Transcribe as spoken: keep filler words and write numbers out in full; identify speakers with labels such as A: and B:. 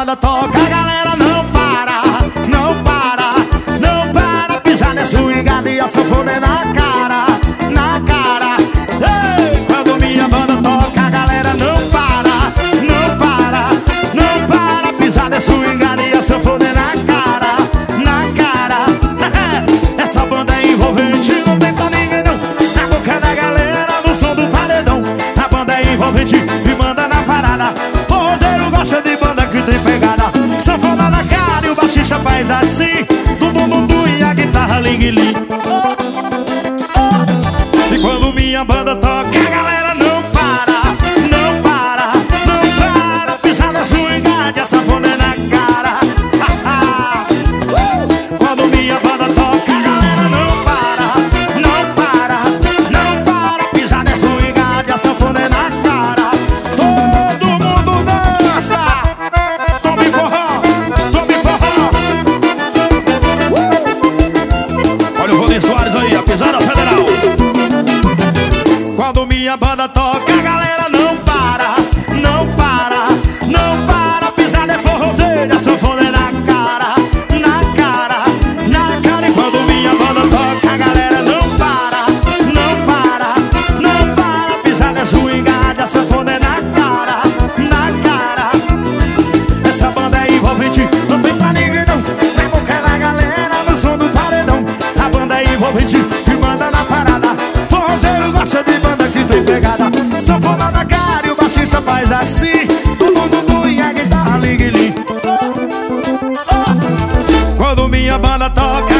A: banda toca, a galera não para, não para, não para. Pisar nessa swingada e a sanfona é na cara, na cara. Ei! Quando minha banda toca, a galera não para, não para, não para. Pisar nessa swingada e a sanfona é na cara, na cara. Essa banda é envolvente, não tem pra ninguém não. Na boca da galera, no som do paredão. A banda é envolvente e manda na parada. Forrozeiro gosta de banda que tem pegada. Sanfona na cara e o baixista faz assim. Do bum bum bum e a guitarra ling-ling. E quando minha banda toca, a galera não para, não para, não para. Pisar na swingada, a sanfona é na cara. Quando minha banda toca, a galera não para, não para, não para. Pisar na swingada, a sanfona é na cara. Todo mundo dança. Tome forró, tome forró. Olha o Rolim Soares aí, a pisada federal. Quando minha banda toca, a galera não para, não para, não para. Pisar é forrozeiro, a sanfona é na cara, na cara, na cara. E quando minha banda toca, a galera não para, não para, não para. Pisar é swingada, a sanfona é na cara, na cara. Essa banda é envolvente, não tem pra ninguém não. Na boca da galera, no som do paredão. A banda é envolvente e manda na parada. Forrozeiro gosta de banda que tem pegada. Sanfona na cara e o baixista faz assim. Do bum bum bum e a guitarra ling-ling. Quando minha banda toca,